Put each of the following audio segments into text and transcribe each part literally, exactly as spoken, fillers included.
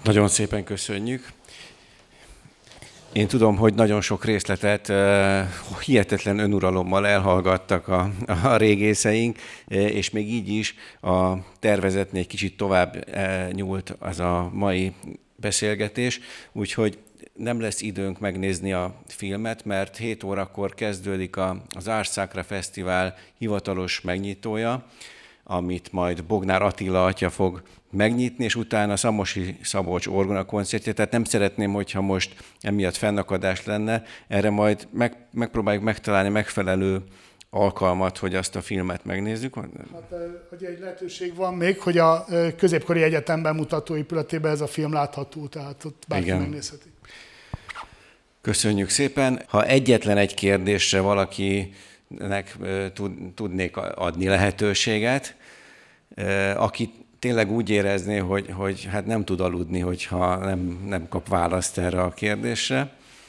Nagyon szépen köszönjük. Én tudom, hogy nagyon sok részletet uh, hihetetlen önuralommal elhallgattak a, a régészeink, és még így is a tervezetnél kicsit tovább uh, nyúlt az a mai beszélgetés, úgyhogy nem lesz időnk megnézni a filmet, mert hét órakor kezdődik a, az Ars Sacra Fesztivál hivatalos megnyitója, amit majd Bognár Attila atya fog megnyitni, és utána Szamosi Szabolcs orgona koncertje, tehát nem szeretném, hogyha most emiatt fennakadás lenne, erre majd meg, megpróbáljuk megtalálni megfelelő alkalmat, hogy azt a filmet megnézzük. Hát, hogy egy lehetőség van még, hogy a Középkori Egyetem bemutató épületében ez a film látható, tehát ott bárki Igen. megnézheti. Köszönjük szépen. Ha egyetlen egy kérdésre valakinek tudnék adni lehetőséget, aki tényleg úgy érezné, hogy, hogy hát nem tud aludni, hogyha nem, nem kap választ erre a kérdésre.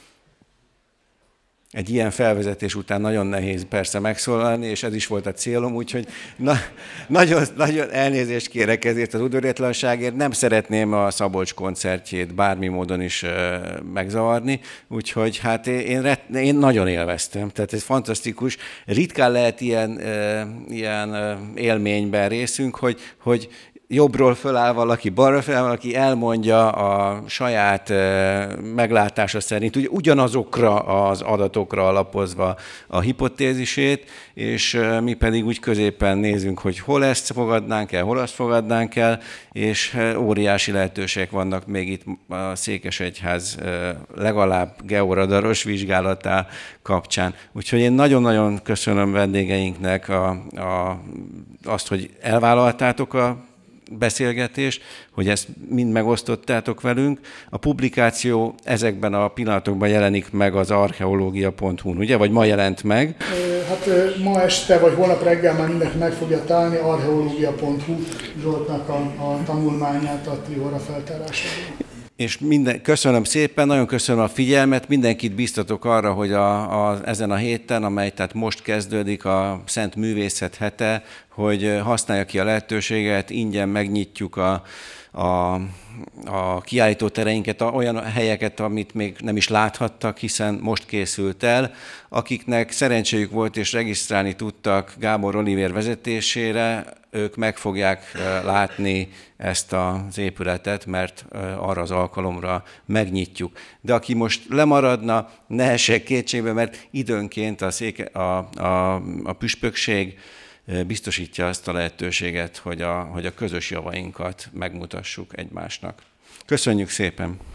Egy ilyen felvezetés után nagyon nehéz persze megszólalni, és ez is volt a célom, úgyhogy na, nagyon, nagyon elnézést kérek ezért az udvariatlanságért. Nem szeretném a Szabolcs koncertjét bármi módon is uh, megzavarni, úgyhogy hát én, én nagyon élveztem, tehát ez fantasztikus. Ritkán lehet ilyen, uh, ilyen uh, élményben részünk, hogy, hogy jobbról föláll valaki, balra föláll valaki, elmondja a saját meglátása szerint, ugye ugyanazokra az adatokra alapozva a hipotézisét, és mi pedig úgy középen nézünk, hogy hol ezt fogadnánk el, hol azt fogadnánk el, és óriási lehetőségek vannak még itt a Székesegyház legalább georadaros vizsgálatá kapcsán. Úgyhogy én nagyon-nagyon köszönöm vendégeinknek a, a, azt, hogy elvállaltátok a beszélgetést, hogy ezt mind megosztottátok velünk. A publikáció ezekben a pillanatokban jelenik meg az archeológia pont hu-n, ugye? Vagy ma jelent meg? Hát ma este, vagy holnap reggel már mindenki meg fogja találni archeológia pont hu Zsoltnak a, a tanulmányát a Trihora feltárásáról. És minden, köszönöm szépen, nagyon köszönöm a figyelmet, mindenkit biztatok arra, hogy a, a, ezen a héten, amely tehát most kezdődik a Szent Művészet hete, hogy használja ki a lehetőséget, ingyen megnyitjuk a, a, a kiállítótereinket, olyan helyeket, amit még nem is láthattak, hiszen most készült el. Akiknek szerencséjük volt és regisztrálni tudtak Gábor Olivér vezetésére, ők meg fogják látni ezt az épületet, mert arra az alkalomra megnyitjuk. De aki most lemaradna, ne essék kétségbe, mert időnként a, széke, a, a, a püspökség biztosítja azt a lehetőséget, hogy a, hogy a közös javainkat megmutassuk egymásnak. Köszönjük szépen!